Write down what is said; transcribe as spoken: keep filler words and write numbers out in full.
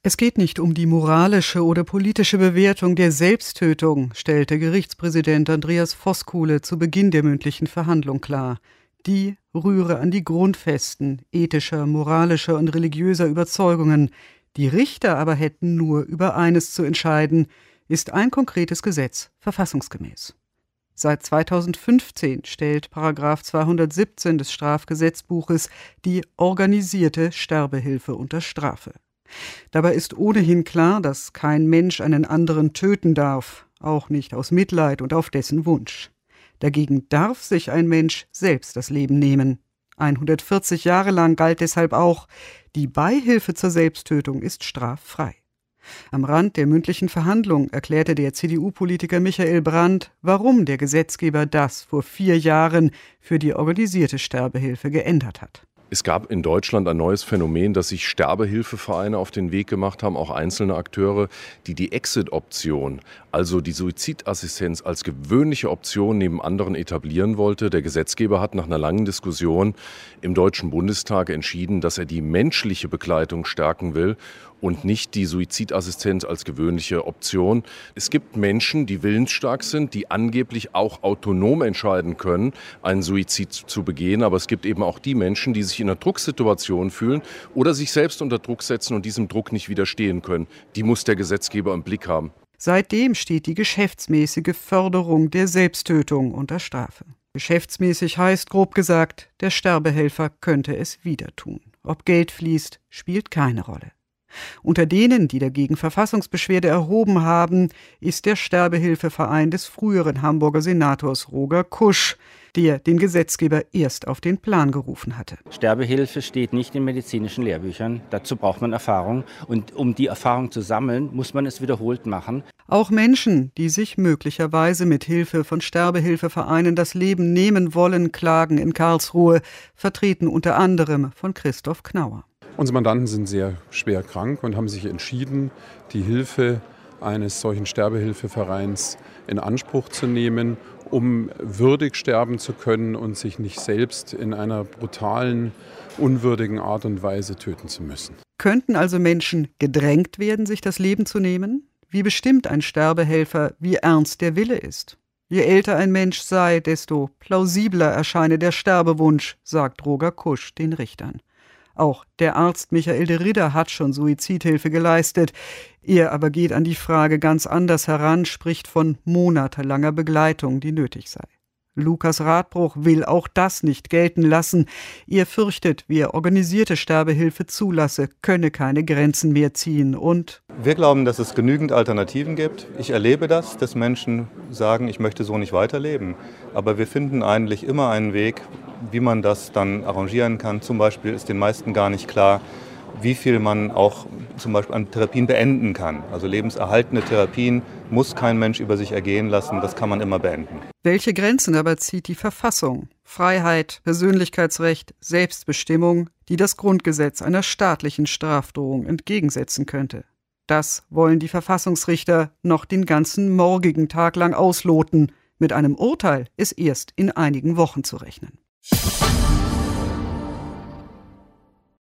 Es geht nicht um die moralische oder politische Bewertung der Selbsttötung, stellte Gerichtspräsident Andreas Voskuhle zu Beginn der mündlichen Verhandlung klar. Die rühre an die Grundfesten ethischer, moralischer und religiöser Überzeugungen. Die Richter aber hätten nur über eines zu entscheiden: Ist ein konkretes Gesetz verfassungsgemäß? Seit zweitausendfünfzehn stellt Paragraph zweihundertsiebzehn des Strafgesetzbuches die organisierte Sterbehilfe unter Strafe. Dabei ist ohnehin klar, dass kein Mensch einen anderen töten darf, auch nicht aus Mitleid und auf dessen Wunsch. Dagegen darf sich ein Mensch selbst das Leben nehmen. hundertvierzig Jahre lang galt deshalb auch: Die Beihilfe zur Selbsttötung ist straffrei. Am Rand der mündlichen Verhandlung erklärte der C D U-Politiker Michael Brandt, warum der Gesetzgeber das vor vier Jahren für die organisierte Sterbehilfe geändert hat. Es gab in Deutschland ein neues Phänomen, dass sich Sterbehilfevereine auf den Weg gemacht haben, auch einzelne Akteure, die die Exit-Option, also die Suizidassistenz als gewöhnliche Option neben anderen etablieren wollte. Der Gesetzgeber hat nach einer langen Diskussion im Deutschen Bundestag entschieden, dass er die menschliche Begleitung stärken will und nicht die Suizidassistenz als gewöhnliche Option. Es gibt Menschen, die willensstark sind, die angeblich auch autonom entscheiden können, einen Suizid zu begehen. Aber es gibt eben auch die Menschen, die sich in einer Drucksituation fühlen oder sich selbst unter Druck setzen und diesem Druck nicht widerstehen können. Die muss der Gesetzgeber im Blick haben. Seitdem steht die geschäftsmäßige Förderung der Selbsttötung unter Strafe. Geschäftsmäßig heißt, grob gesagt, der Sterbehelfer könnte es wieder tun. Ob Geld fließt, spielt keine Rolle. Unter denen, die dagegen Verfassungsbeschwerde erhoben haben, ist der Sterbehilfeverein des früheren Hamburger Senators Roger Kusch, der den Gesetzgeber erst auf den Plan gerufen hatte. Sterbehilfe steht nicht in medizinischen Lehrbüchern. Dazu braucht man Erfahrung. Und um die Erfahrung zu sammeln, muss man es wiederholt machen. Auch Menschen, die sich möglicherweise mit Hilfe von Sterbehilfevereinen das Leben nehmen wollen, klagen in Karlsruhe, vertreten unter anderem von Christoph Knauer. Unsere Mandanten sind sehr schwer krank und haben sich entschieden, die Hilfe eines solchen Sterbehilfevereins in Anspruch zu nehmen, um würdig sterben zu können und sich nicht selbst in einer brutalen, unwürdigen Art und Weise töten zu müssen. Könnten also Menschen gedrängt werden, sich das Leben zu nehmen? Wie bestimmt ein Sterbehelfer, wie ernst der Wille ist? Je älter ein Mensch sei, desto plausibler erscheine der Sterbewunsch, sagt Roger Kusch den Richtern. Auch der Arzt Michael de Ridder hat schon Suizidhilfe geleistet. Er aber geht an die Frage ganz anders heran, spricht von monatelanger Begleitung, die nötig sei. Lukas Radbruch will auch das nicht gelten lassen. Er fürchtet, wer organisierte Sterbehilfe zulasse, könne keine Grenzen mehr ziehen. Und wir glauben, dass es genügend Alternativen gibt. Ich erlebe das, dass Menschen sagen, ich möchte so nicht weiterleben. Aber wir finden eigentlich immer einen Weg, wie man das dann arrangieren kann. Zum Beispiel ist den meisten gar nicht klar, wie viel man auch zum Beispiel an Therapien beenden kann. Also lebenserhaltende Therapien muss kein Mensch über sich ergehen lassen, das kann man immer beenden. Welche Grenzen aber zieht die Verfassung? Freiheit, Persönlichkeitsrecht, Selbstbestimmung, die das Grundgesetz einer staatlichen Strafdrohung entgegensetzen könnte. Das wollen die Verfassungsrichter noch den ganzen morgigen Tag lang ausloten. Mit einem Urteil ist erst in einigen Wochen zu rechnen.